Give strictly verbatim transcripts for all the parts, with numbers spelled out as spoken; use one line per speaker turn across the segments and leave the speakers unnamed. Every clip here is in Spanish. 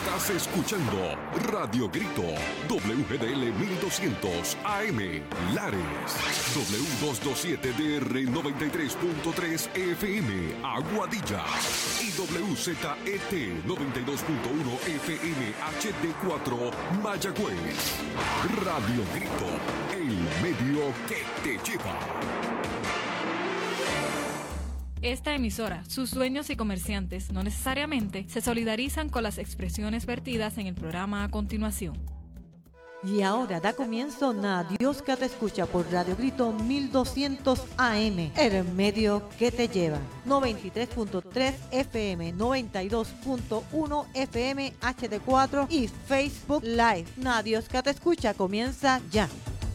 Estás escuchando Radio Grito, W G D L mil doscientos A M, Lares, W doscientos veintisiete D R noventa y tres punto tres F M, Aguadilla, y W Z E T noventa y dos punto uno F M H D cuatro, Mayagüez. Radio Grito, el medio que te lleva.
Esta emisora, sus dueños y comerciantes no necesariamente se solidarizan con las expresiones vertidas en el programa a continuación.
Y ahora da comienzo Na Dios que te escucha por Radio Grito mil doscientos A M, el medio que te lleva. noventa y tres punto tres F M, noventa y dos punto uno F M H D cuatro y Facebook Live. Na Dios que te escucha comienza ya.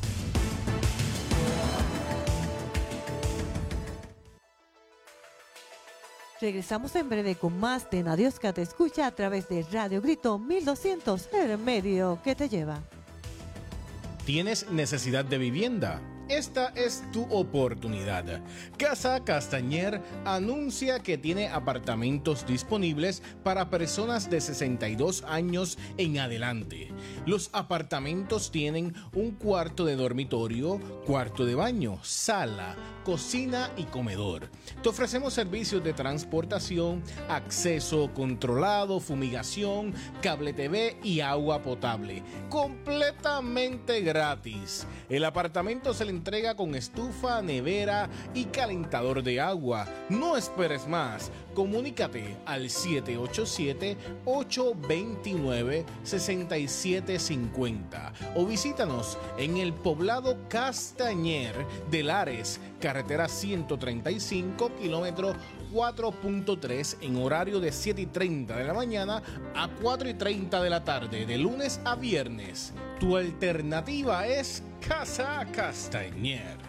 Regresamos en breve con más de Na Dios que te escucha a través de Radio Grito mil doscientos, el medio que te lleva.
¿Tienes necesidad de vivienda? Esta es tu oportunidad. Casa Castañer anuncia que tiene apartamentos disponibles para personas de sesenta y dos años en adelante. Los apartamentos tienen un cuarto de dormitorio, cuarto de baño, sala, cocina y comedor. Te ofrecemos servicios de transportación, acceso controlado, fumigación, cable T V y agua potable. Completamente gratis. El apartamento se le entrega con estufa, nevera y calentador de agua. No esperes más. Comunícate al siete ocho siete, ocho dos nueve, seis siete cinco cero o visítanos en el poblado Castañer de Lares, carretera ciento treinta y cinco, kilómetro cuatro punto tres, en horario de siete y treinta de la mañana a cuatro y treinta de la tarde, de lunes a viernes. Tu alternativa es Casa Castañer.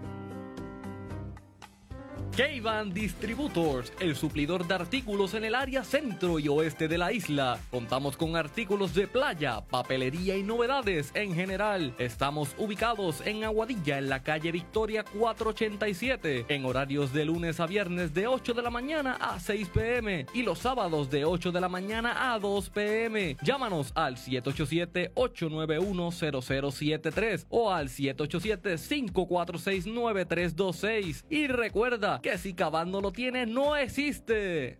K-Van Distributors, el suplidor de artículos en el área centro y oeste de la isla. Contamos con artículos de playa, papelería y novedades en general. Estamos ubicados en Aguadilla, en la calle Victoria cuatrocientos ochenta y siete, en horarios de lunes a viernes de ocho de la mañana a seis p m y los sábados de ocho de la mañana a dos p m Llámanos al siete ocho siete, ocho nueve uno, cero cero siete tres o al siete ocho siete, cinco cuatro seis, nueve tres dos seis. Y recuerda que si K-Van no lo tiene, no existe.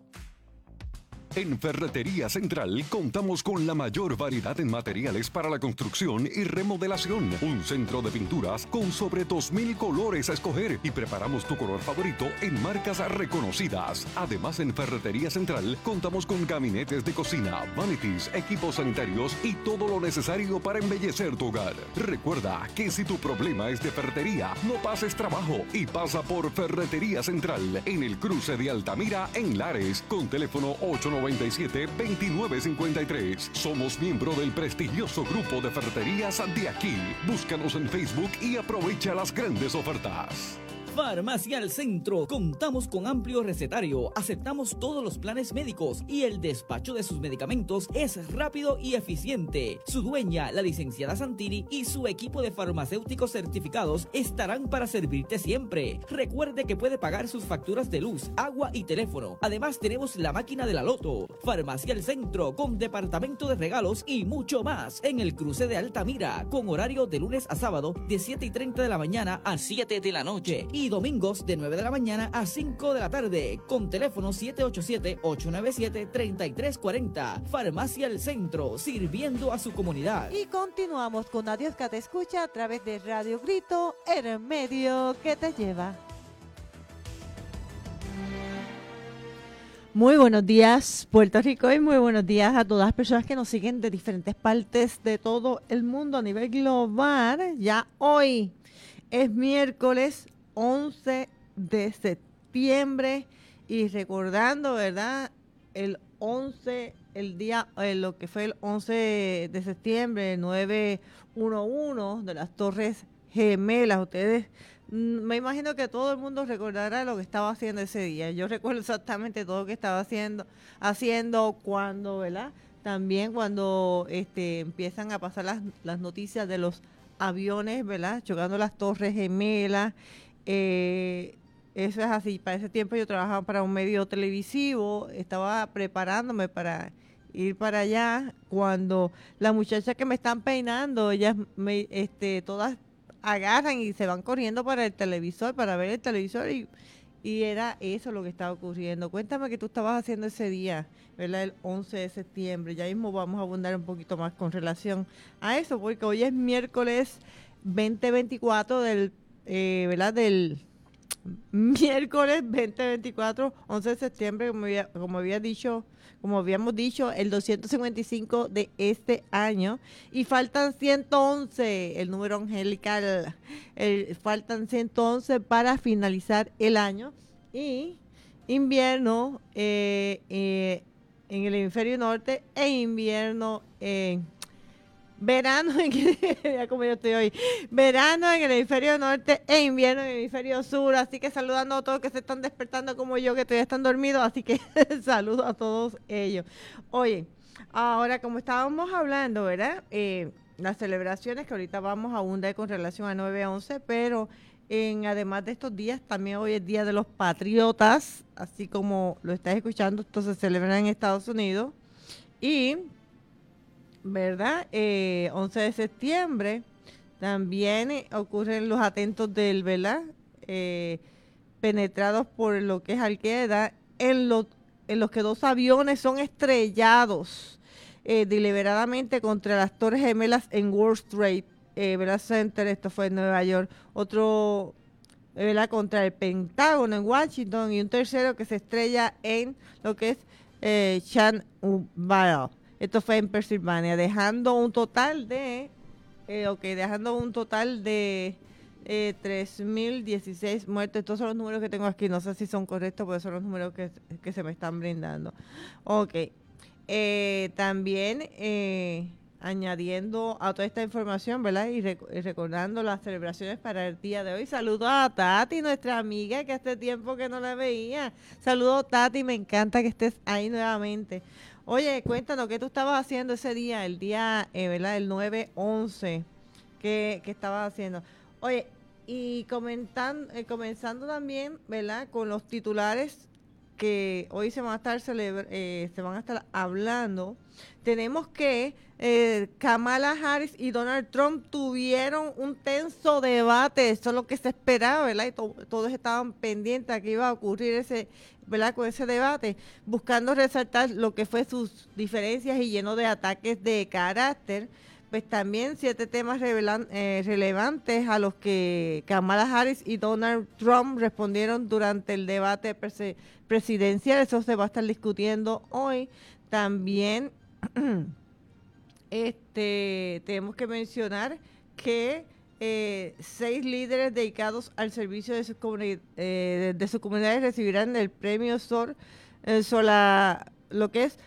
En Ferretería Central contamos con la mayor variedad en materiales para la construcción y remodelación. Un centro de pinturas con sobre dos mil colores a escoger y preparamos tu color favorito en marcas reconocidas. Además, en Ferretería Central contamos con gabinetes de cocina, vanities, equipos sanitarios y todo lo necesario para embellecer tu hogar. Recuerda que si tu problema es de ferretería, no pases trabajo y pasa por Ferretería Central en el cruce de Altamira en Lares con teléfono ocho nueve siete, dos nueve cinco tres. Somos miembro del prestigioso grupo de ferreterías de aquí. Búscanos en Facebook y aprovecha las grandes ofertas.
Farmacia El Centro. Contamos con amplio recetario, aceptamos todos los planes médicos y el despacho de sus medicamentos es rápido y eficiente. Su dueña, la licenciada Santini, y su equipo de farmacéuticos certificados estarán para servirte siempre. Recuerde que puede pagar sus facturas de luz, agua y teléfono. Además, tenemos la máquina de la loto. Farmacia El Centro, con departamento de regalos y mucho más, en el cruce de Altamira, con horario de lunes a sábado de siete y treinta de la mañana a siete de la noche y domingos de nueve de la mañana a cinco de la tarde, con teléfono siete ocho siete, ocho nueve siete, tres tres cuatro cero. Farmacia El Centro, sirviendo a su comunidad.
Y continuamos con Na Dios que te escucha a través de Radio Grito, el medio que te lleva. Muy buenos días, Puerto Rico, y muy buenos días a todas las personas que nos siguen de diferentes partes de todo el mundo a nivel global. Ya hoy es miércoles once de septiembre y recordando, ¿verdad? El once, el día, eh, lo que fue el once de septiembre, nueve once de las Torres Gemelas. Ustedes, me imagino que todo el mundo recordará lo que estaba haciendo ese día. Yo recuerdo exactamente todo lo que estaba haciendo, haciendo cuando, ¿verdad? También cuando este, empiezan a pasar las, las noticias de los aviones, ¿verdad? Chocando las Torres Gemelas. Eh, eso es así. Para ese tiempo yo trabajaba para un medio televisivo, estaba preparándome para ir para allá. Cuando las muchachas que me están peinando, ellas me, este, todas agarran y se van corriendo para el televisor, para ver el televisor y, y era eso lo que estaba ocurriendo. Cuéntame qué tú estabas haciendo ese día, ¿verdad? El once de septiembre. Ya mismo vamos a abundar un poquito más con relación a eso, porque hoy es miércoles veinte veinticuatro del, eh, ¿verdad? Del miércoles veinte veinticuatro, once de septiembre, como había, como había dicho, como habíamos dicho, el doscientos cincuenta y cinco de este año, y faltan ciento once, el número angelical, el, faltan ciento once para finalizar el año, y invierno eh, eh, en el hemisferio norte e invierno en verano, en ya como yo estoy hoy, verano en el hemisferio norte e invierno en el hemisferio sur, así que saludando a todos que se están despertando como yo, que todavía están dormidos, así que saludo a todos ellos. Oye, ahora como estábamos hablando, ¿verdad? Eh, las celebraciones que ahorita vamos a abundar con relación a nueve once, pero en, además de estos días, también hoy es Día de los Patriotas, así como lo estás escuchando, esto se celebra en Estados Unidos, y ¿verdad? Eh, once de septiembre también eh, ocurren los atentos del, ¿verdad? Eh, penetrados por lo que es Al-Qaeda, en, lo, en los que dos aviones son estrellados eh, deliberadamente contra las Torres Gemelas en World Trade eh, ¿verdad? Center, esto fue en Nueva York, otro ¿verdad? Contra el Pentágono en Washington, y un tercero que se estrella en lo que es eh, Chanubaya. Esto fue en Pensilvania, dejando un total de, eh, ok, dejando un total de eh, tres mil dieciséis muertos. Estos son los números que tengo aquí, no sé si son correctos, porque son los números que, que se me están brindando. Ok, eh, también eh, añadiendo a toda esta información, ¿verdad? Y, rec y recordando las celebraciones para el día de hoy. Saludo a Tati, nuestra amiga, que hace tiempo que no la veía. Saludo, Tati, me encanta que estés ahí nuevamente. Oye, cuéntanos, ¿qué tú estabas haciendo ese día, el día, eh, ¿verdad? El nueve once, ¿qué, qué estabas haciendo? Oye, y comentando, eh, comenzando también, ¿verdad? Con los titulares que hoy se van a estar celebra eh, se van a estar hablando. Tenemos que eh, Kamala Harris y Donald Trump tuvieron un tenso debate, eso es lo que se esperaba, ¿verdad? Y to todos estaban pendientes a que iba a ocurrir ese, ¿verdad? Con ese debate, buscando resaltar lo que fue sus diferencias y lleno de ataques de carácter. Pues también siete temas revelan, eh, relevantes a los que Kamala Harris y Donald Trump respondieron durante el debate presi presidencial. Eso se va a estar discutiendo hoy. También este, tenemos que mencionar que eh, seis líderes dedicados al servicio de sus comuni eh, de sus comunidades recibirán el premio Sol, eh, Sola, lo que es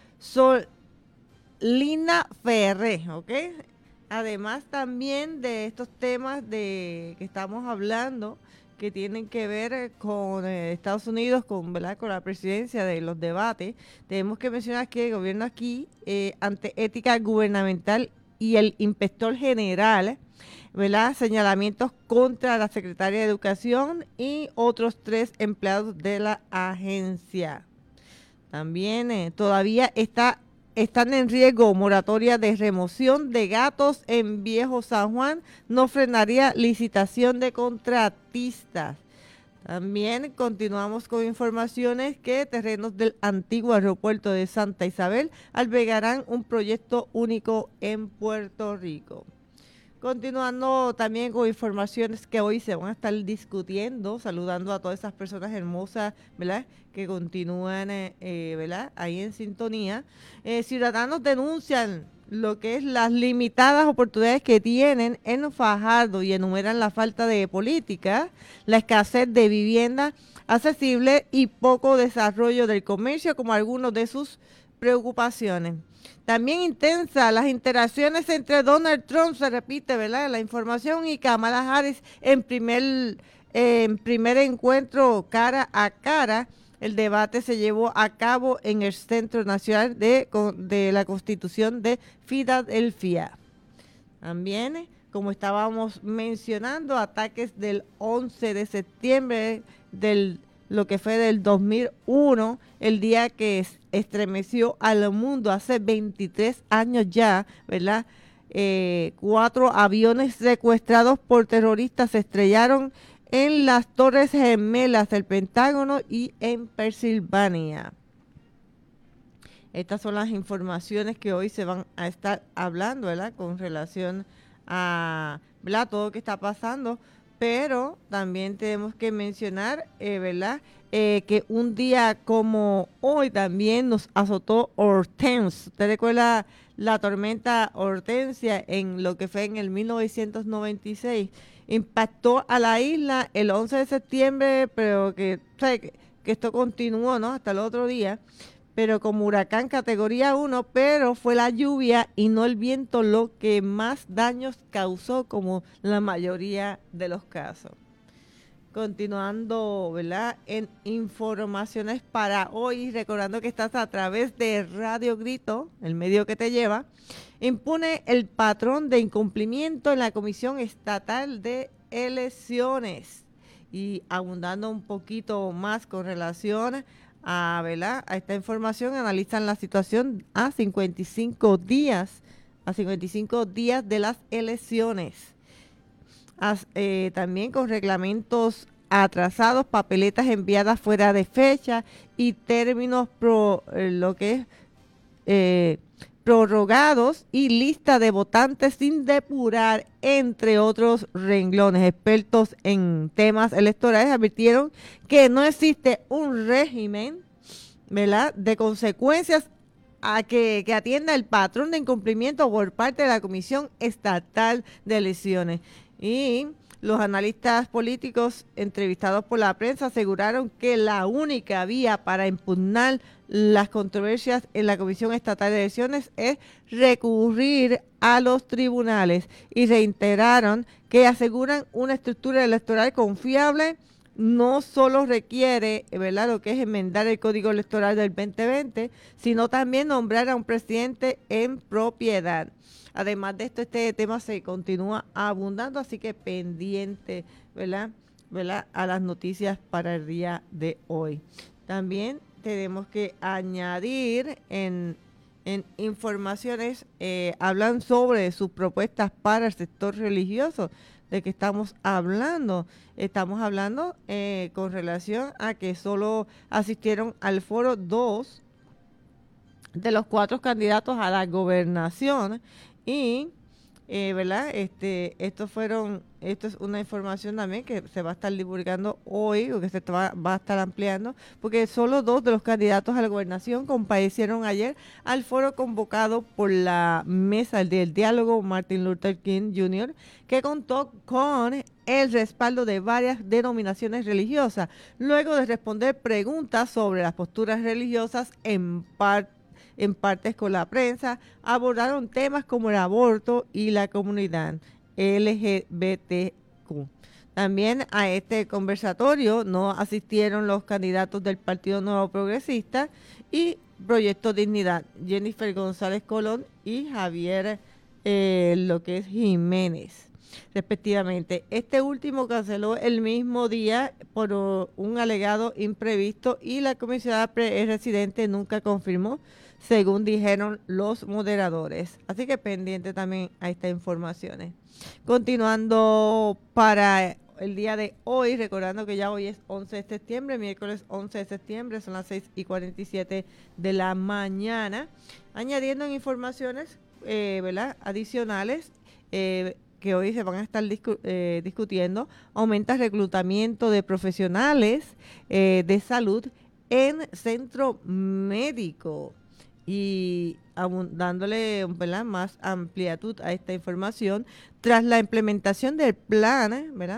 Solina Ferré, ¿ok? Además también de estos temas de que estamos hablando, que tienen que ver con eh, Estados Unidos, con, ¿verdad? Con la presidencia de los debates, tenemos que mencionar que el gobierno aquí, eh, ante ética gubernamental y el inspector general, ¿verdad? Señalamientos contra la secretaria de Educación y otros tres empleados de la agencia. También eh, todavía está Están en riesgo moratoria de remoción de gatos en Viejo San Juan. No frenaría licitación de contratistas. También continuamos con informaciones que terrenos del antiguo aeropuerto de Santa Isabel albergarán un proyecto único en Puerto Rico. Continuando también con informaciones que hoy se van a estar discutiendo, saludando a todas esas personas hermosas, ¿verdad?, que continúan, eh, ¿verdad?, ahí en sintonía. Eh, ciudadanos denuncian lo que es las limitadas oportunidades que tienen en Fajardo y enumeran la falta de política, la escasez de vivienda accesible y poco desarrollo del comercio como algunos de sus preocupaciones. También intensa las interacciones entre Donald Trump, se repite, ¿verdad?, la información, y Kamala Harris en primer, eh, en primer encuentro cara a cara. El debate se llevó a cabo en el Centro Nacional de, de la Constitución de Filadelfia. También, como estábamos mencionando, ataques del once de septiembre del lo que fue del dos mil uno, el día que es, estremeció al mundo hace veintitrés años ya, ¿verdad? Eh, cuatro aviones secuestrados por terroristas se estrellaron en las Torres Gemelas del Pentágono y en Pensilvania. Estas son las informaciones que hoy se van a estar hablando, ¿verdad? Con relación a, ¿verdad?, todo lo que está pasando, pero también tenemos que mencionar, eh, ¿verdad?, eh, que un día como hoy también nos azotó Hortense. ¿Usted recuerda la tormenta Hortensia en lo que fue en el mil novecientos noventa y seis? Impactó a la isla el once de septiembre, pero que, o sea, que, que esto continuó, ¿no?, hasta el otro día, pero como huracán categoría uno, pero fue la lluvia y no el viento lo que más daños causó, como la mayoría de los casos. Continuando, ¿verdad?, en informaciones para hoy, recordando que estás a través de Radio Grito, el medio que te lleva, impune el patrón de incumplimiento en la Comisión Estatal de Elecciones. Y abundando un poquito más con relación a, ¿verdad?, a esta información, analizan la situación a cincuenta y cinco días, a cincuenta y cinco días de las elecciones. As, eh, también con reglamentos atrasados, papeletas enviadas fuera de fecha y términos pro, eh, lo que es eh, prorrogados y lista de votantes sin depurar, entre otros renglones. Expertos en temas electorales advirtieron que no existe un régimen, ¿verdad?, de consecuencias a que, que atienda el patrón de incumplimiento por parte de la Comisión Estatal de Elecciones. Y los analistas políticos entrevistados por la prensa aseguraron que la única vía para impugnar las controversias en la Comisión Estatal de Elecciones es recurrir a los tribunales, y reiteraron que aseguran una estructura electoral confiable. No solo requiere, ¿verdad?, lo que es enmendar el Código Electoral del veinte veinte, sino también nombrar a un presidente en propiedad. Además de esto, este tema se continúa abundando, así que pendiente, ¿verdad?, ¿verdad?, a las noticias para el día de hoy. También tenemos que añadir en, en informaciones, eh, hablan sobre sus propuestas para el sector religioso. ¿De qué estamos hablando? Estamos hablando eh, con relación a que solo asistieron al foro dos de los cuatro candidatos a la gobernación. Y, eh, ¿verdad? Este, estos fueron, esto es una información también que se va a estar divulgando hoy, o que se va, va a estar ampliando, porque solo dos de los candidatos a la gobernación comparecieron ayer al foro convocado por la Mesa del Diálogo Martin Luther King junior, que contó con el respaldo de varias denominaciones religiosas, luego de responder preguntas sobre las posturas religiosas en parte en partes con la prensa. Abordaron temas como el aborto y la comunidad L G B T Q. También a este conversatorio no asistieron los candidatos del Partido Nuevo Progresista y Proyecto Dignidad, Jennifer González Colón y Javier eh, lo que es Jiménez, respectivamente. Este último canceló el mismo día por un alegado imprevisto y la comisionada residente nunca confirmó, según dijeron los moderadores. Así que pendiente también a estas informaciones. Continuando para el día de hoy, recordando que ya hoy es once de septiembre, miércoles once de septiembre, son las seis y cuarenta y siete de la mañana. Añadiendo en informaciones, eh, ¿verdad?, adicionales, eh, que hoy se van a estar discu eh, discutiendo, aumenta el reclutamiento de profesionales eh, de salud en centro médico. Y dándole, ¿verdad?, más amplitud a esta información, tras la implementación del plan, ¿verdad?,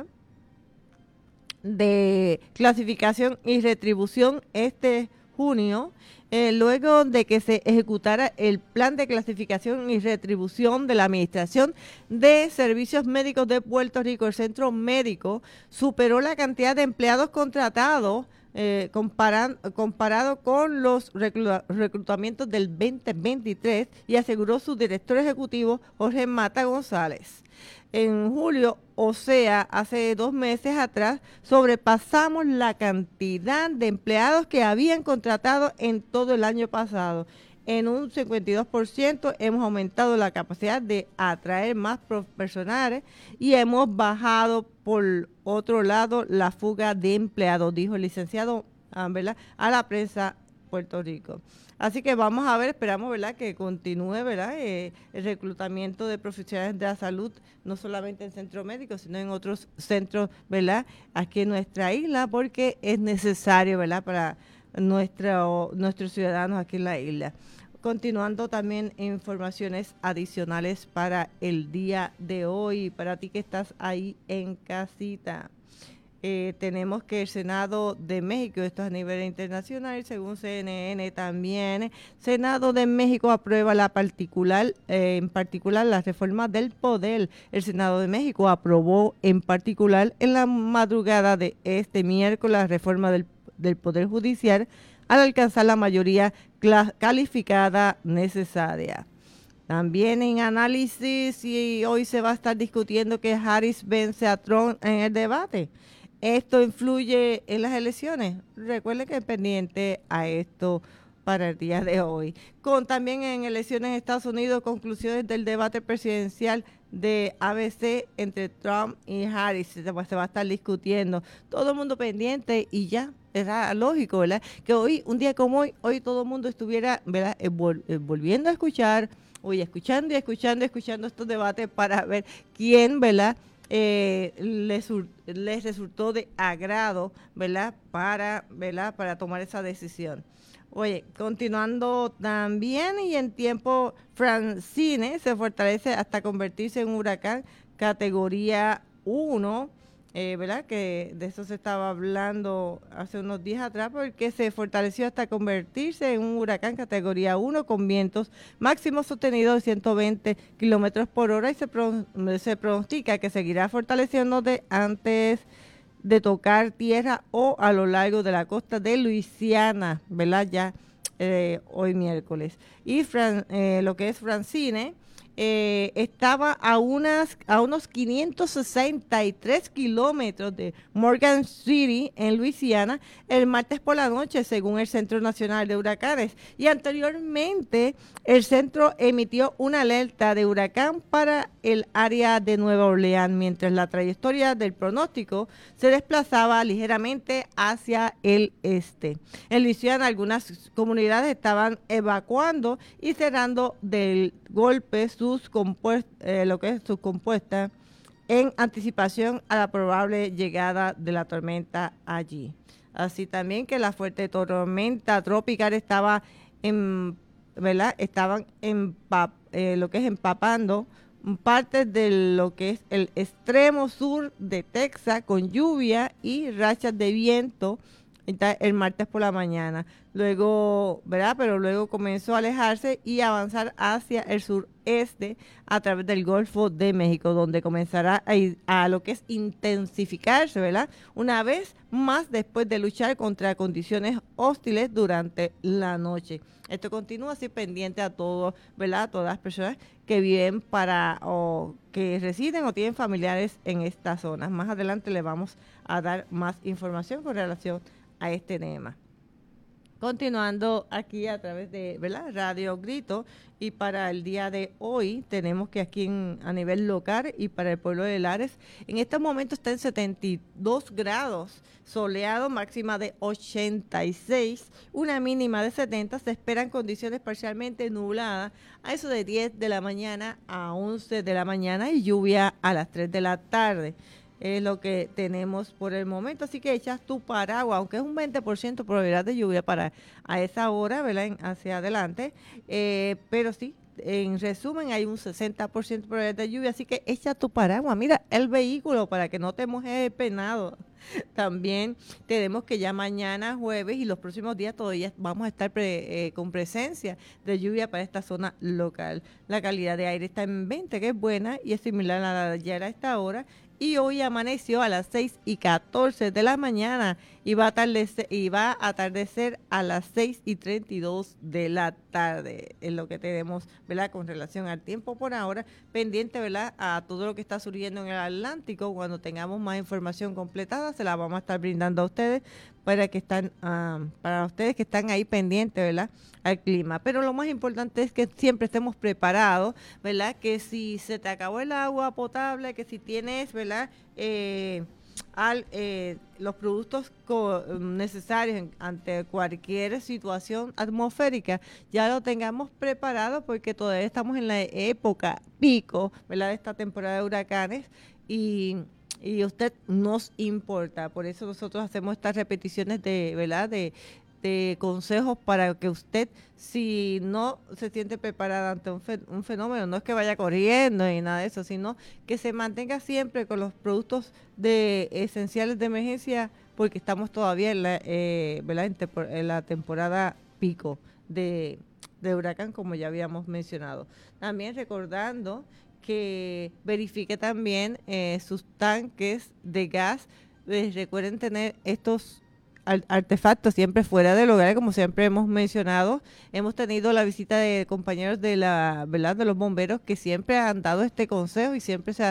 de clasificación y retribución este junio, eh, luego de que se ejecutara el plan de clasificación y retribución de la Administración de Servicios Médicos de Puerto Rico, el Centro Médico superó la cantidad de empleados contratados Eh, comparan, comparado con los reclu reclutamientos del veinte veintitrés, y aseguró su director ejecutivo Jorge Mata González. en julio, o sea, hace dos meses atrás, sobrepasamos la cantidad de empleados que habían contratado en todo el año pasado. En un cincuenta y dos por ciento hemos aumentado la capacidad de atraer más profesionales y hemos bajado, por otro lado, la fuga de empleados, dijo el licenciado, ¿verdad?, a la prensa Puerto Rico. Así que vamos a ver, esperamos, ¿verdad?, que continúe, ¿verdad?, eh, el reclutamiento de profesionales de la salud, no solamente en centros médicos, sino en otros centros, ¿verdad?, aquí en nuestra isla, porque es necesario, ¿verdad?, para nuestro, nuestros ciudadanos aquí en la isla. Continuando también informaciones adicionales para el día de hoy, para ti que estás ahí en casita. Eh, tenemos que el Senado de México, esto es a nivel internacional, según C N N también, Senado de México aprueba la particular, eh, en particular la reforma del poder. El Senado de México aprobó en particular en la madrugada de este miércoles la reforma del, del Poder Judicial al alcanzar la mayoría calificada necesaria. También en análisis, y hoy se va a estar discutiendo que Harris vence a Trump en el debate. ¿Esto influye en las elecciones? Recuerden que es pendiente a esto para el día de hoy. Con también en elecciones en Estados Unidos, conclusiones del debate presidencial de A B C entre Trump y Harris. Se va, se va a estar discutiendo. Todo el mundo pendiente y ya. Era lógico, ¿verdad?, que hoy, un día como hoy, hoy todo el mundo estuviera, ¿verdad?, vol- volviendo a escuchar, hoy escuchando y escuchando y escuchando estos debates para ver quién, ¿verdad?, eh, les, les resultó de agrado, ¿verdad?, para, ¿verdad?, para tomar esa decisión. Oye, continuando también, y en tiempo, Francine se fortalece hasta convertirse en un huracán categoría uno, eh, ¿verdad?, que de eso se estaba hablando hace unos días atrás, porque se fortaleció hasta convertirse en un huracán categoría uno con vientos máximos sostenidos de ciento veinte kilómetros por hora y se, pro, se pronostica que seguirá fortaleciéndose antes de tocar tierra o a lo largo de la costa de Luisiana, ¿verdad?, ya eh, hoy miércoles. Y Fran, eh, lo que es Francine, eh, estaba a, unas, a unos quinientos sesenta y tres kilómetros de Morgan City, en Luisiana, el martes por la noche, según el Centro Nacional de Huracanes. Y anteriormente, el centro emitió una alerta de huracán para el área de Nueva Orleans, mientras la trayectoria del pronóstico se desplazaba ligeramente hacia el este. En Luisiana, algunas comunidades estaban evacuando y cerrando del golpe sus compuestas, eh, lo que es sus compuestas, en anticipación a la probable llegada de la tormenta allí. Así también que la fuerte tormenta tropical estaba en, ¿verdad?, estaban empap, eh, lo que es empapando partes de lo que es el extremo sur de Texas, con lluvia y rachas de viento el martes por la mañana. Luego, ¿verdad? Pero luego comenzó a alejarse y avanzar hacia el sureste a través del Golfo de México, donde comenzará a, a lo que es intensificarse, ¿verdad?, una vez más después de luchar contra condiciones hostiles durante la noche. Esto continúa así pendiente a todos, ¿verdad?, a todas las personas que viven para o que residen o tienen familiares en estas zonas. Más adelante les vamos a dar más información con relación a este tema. Continuando aquí a través de, ¿verdad?, Radio Grito, y para el día de hoy tenemos que aquí en, a nivel local y para el pueblo de Lares, en este momento está en setenta y dos grados, soleado, máxima de ochenta y seis, una mínima de setenta, se esperan condiciones parcialmente nubladas a eso de diez de la mañana a once de la mañana y lluvia a las tres de la tarde. Es lo que tenemos por el momento, así que echas tu paraguas, aunque es un veinte por ciento probabilidad de lluvia para a esa hora, ¿verdad?, en, hacia adelante, eh, pero sí, en resumen hay un sesenta por ciento probabilidad de lluvia, así que echa tu paraguas, mira el vehículo para que no te mojes el peinado. También tenemos que ya mañana jueves y los próximos días todavía vamos a estar pre, eh, con presencia de lluvia para esta zona local. La calidad de aire está en veinte, que es buena y es similar a la de ayer a esta hora. Y hoy amaneció a las seis y catorce de la mañana y va a atardecer, y va a atardecer a las seis y treinta y dos de la tarde, es lo que tenemos, ¿verdad?, con relación al tiempo por ahora, pendiente, ¿verdad?, a todo lo que está surgiendo en el Atlántico. Cuando tengamos más información completada, se la vamos a estar brindando a ustedes, para que están, um, para ustedes que están ahí pendientes, ¿verdad?, al clima. Pero lo más importante es que siempre estemos preparados, ¿verdad?, que si se te acabó el agua potable, que si tienes, ¿verdad?, eh, al, eh, los productos co- necesarios en, ante cualquier situación atmosférica, ya lo tengamos preparado, porque todavía estamos en la época pico, ¿verdad?, de esta temporada de huracanes, y y usted nos importa. Por eso nosotros hacemos estas repeticiones de, ¿verdad?, de, de consejos para que usted, si no se siente preparada ante un, fe, un fenómeno, no es que vaya corriendo ni nada de eso, sino que se mantenga siempre con los productos de esenciales de emergencia, porque estamos todavía en la, eh, ¿verdad?, en, te, en la temporada pico de, de huracán, como ya habíamos mencionado. También recordando que verifique también eh, sus tanques de gas. Eh, recuerden tener estos artefactos siempre fuera del hogar, como siempre hemos mencionado. Hemos tenido la visita de compañeros de la, ¿verdad?, de los bomberos, que siempre han dado este consejo, y siempre se ha,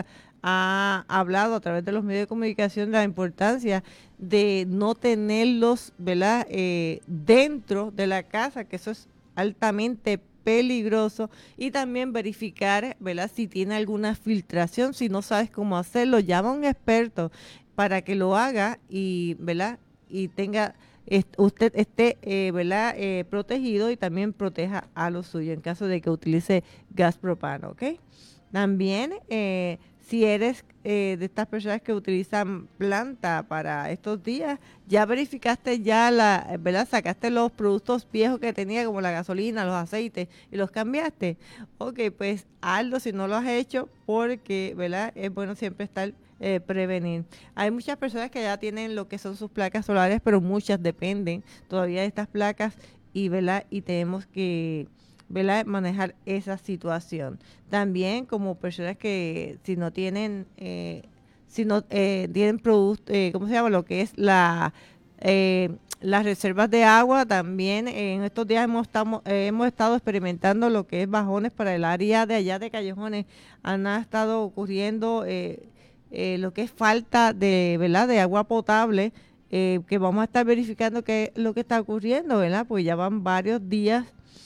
ha hablado a través de los medios de comunicación de la importancia de no tenerlos, ¿verdad?, eh, dentro de la casa, que eso es altamente peligroso. Y también verificar, ¿verdad?, si tiene alguna filtración. Si no sabes cómo hacerlo, llama a un experto para que lo haga, y, ¿verdad?, y tenga, est- usted esté, eh, ¿verdad?, eh, protegido, y también proteja a lo suyo en caso de que utilice gas propano, ¿ok? También, eh, si eres eh, de estas personas que utilizan planta para estos días, ya verificaste ya la, ¿verdad?, sacaste los productos viejos que tenía, como la gasolina, los aceites, y los cambiaste. Ok, pues hazlo si no lo has hecho, porque, ¿verdad?, es bueno siempre estar eh, prevenir. Hay muchas personas que ya tienen lo que son sus placas solares, pero muchas dependen todavía de estas placas, y, ¿verdad?, y tenemos que, ¿verdad?, manejar esa situación. También, como personas que si no tienen, eh, si no eh, tienen producto, eh, ¿cómo se llama?, lo que es la eh, las reservas de agua. También eh, en estos días hemos, estamos, eh, hemos estado experimentando lo que es bajones para el área de allá de Callejones. Han estado ocurriendo eh, eh, lo que es falta de, ¿verdad?, de agua potable, eh, que vamos a estar verificando qué es lo que está ocurriendo, ¿verdad?, pues ya van varios días.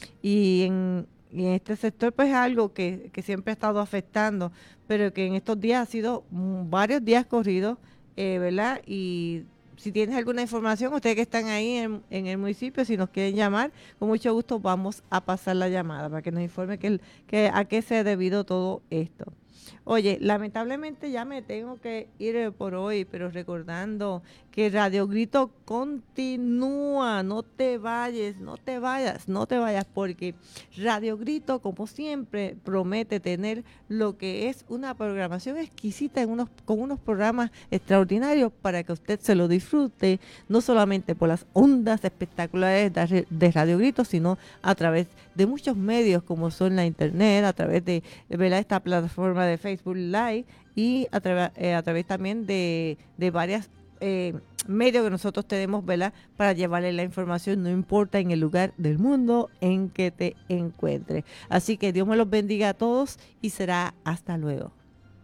Y en, y en este sector, pues es algo que, que siempre ha estado afectando, pero que en estos días ha sido mm, varios días corridos, eh, ¿verdad? Y si tienes alguna información, ustedes que están ahí en, en el municipio, si nos quieren llamar, con mucho gusto vamos a pasar la llamada para que nos informe que, el, que a qué se ha debido todo esto. Oye, lamentablemente ya me tengo que ir por hoy, pero recordando que Radio Grito continúa. No te vayas, no te vayas, no te vayas, porque Radio Grito, como siempre, promete tener lo que es una programación exquisita, en unos, con unos programas extraordinarios para que usted se lo disfrute, no solamente por las ondas espectaculares de Radio Grito, sino a través de muchos medios, como son la internet, a través de, ¿verdad?, esta plataforma de Facebook Live, y a, tra eh, a través también de, de varias eh, medios que nosotros tenemos, ¿verdad?, para llevarle la información, no importa en el lugar del mundo en que te encuentres. Así que Dios me los bendiga a todos, y será hasta luego.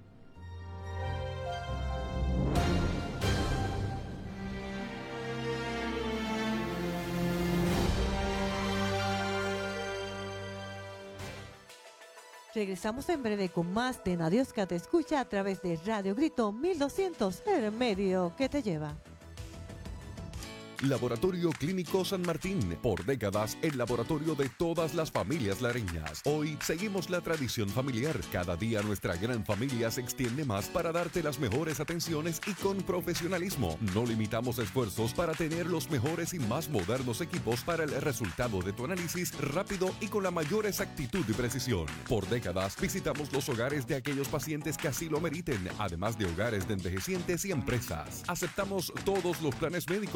Regresamos en breve con más de Nadiosca Te Escucha a través de Radio Grito mil doscientos, el medio que te lleva.
Laboratorio Clínico San Martín, por décadas el laboratorio de todas las familias lareñas. Hoy seguimos la tradición familiar. Cada día nuestra gran familia se extiende más para darte las mejores atenciones y con profesionalismo. No limitamos esfuerzos para tener los mejores y más modernos equipos para el resultado de tu análisis rápido y con la mayor exactitud y precisión. Por décadas visitamos los hogares de aquellos pacientes que así lo meriten, además de hogares de envejecientes y empresas. Aceptamos todos los planes médicos, incluidos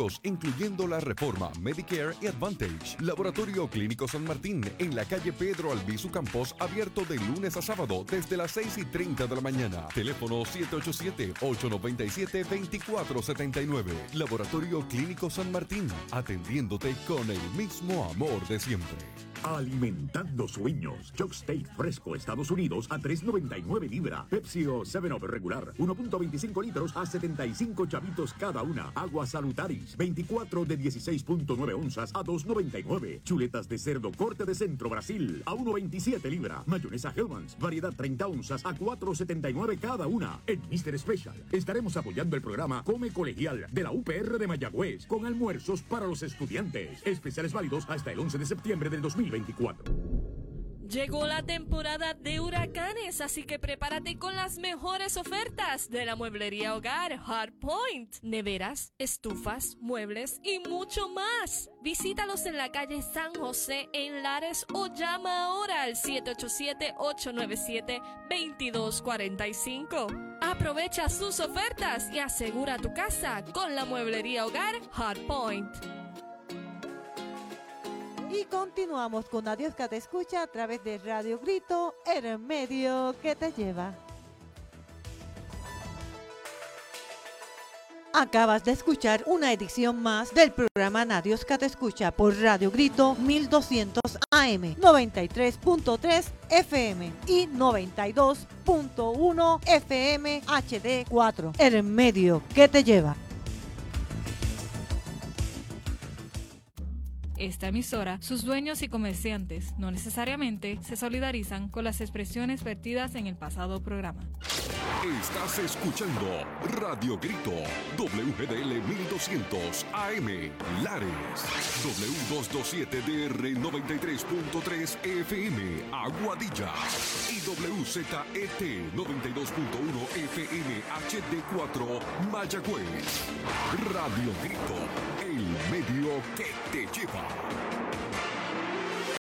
incluyendo la reforma Medicare y Advantage. Laboratorio Clínico San Martín, en la calle Pedro Albizu Campos, abierto de lunes a sábado desde las seis y treinta de la mañana. Teléfono siete ocho siete, ocho nueve siete, dos cuatro siete nueve. Laboratorio Clínico San Martín, atendiéndote con el mismo amor de siempre.
Alimentando sueños. Chuck Steak fresco Estados Unidos a tres noventa y nueve libra. Pepsi o seven up regular uno punto veinticinco litros a setenta y cinco chavitos cada una. Agua Salutaris veinticuatro de dieciséis punto nueve onzas a dos noventa y nueve. Chuletas de cerdo corte de centro Brasil a uno veintisiete libra. Mayonesa Hellmann's variedad treinta onzas a cuatro setenta y nueve cada una. En mister Special estaremos apoyando el programa Come Colegial de la U P R de Mayagüez con almuerzos para los estudiantes. Especiales válidos hasta el once de septiembre del dos mil veinticuatro.
Llegó la temporada de huracanes, así que prepárate con las mejores ofertas de la mueblería hogar Hardpoint. Neveras, estufas, muebles y mucho más. Visítalos en la calle San José en Lares o llama ahora al siete ocho siete, ocho nueve siete, dos dos cuatro cinco. Aprovecha sus ofertas y asegura tu casa con la mueblería hogar Hardpoint.
Y continuamos con Adiós que te escucha a través de Radio Grito, el medio que te lleva. Acabas de escuchar una edición más del programa Adiós que te escucha por Radio Grito mil doscientos A M, noventa y tres punto tres F M y noventa y dos punto uno F M H D cuatro, el medio que te lleva.
Esta emisora, sus dueños y comerciantes no necesariamente se solidarizan con las expresiones vertidas en el pasado programa.
Estás escuchando Radio Grito, W G D L mil doscientos A M, Lares, W doscientos veintisiete D R noventa y tres punto tres F M, Aguadilla, y W Z E T noventa y dos punto uno F M H D cuatro, Mayagüez. Radio Grito, el medio que te lleva.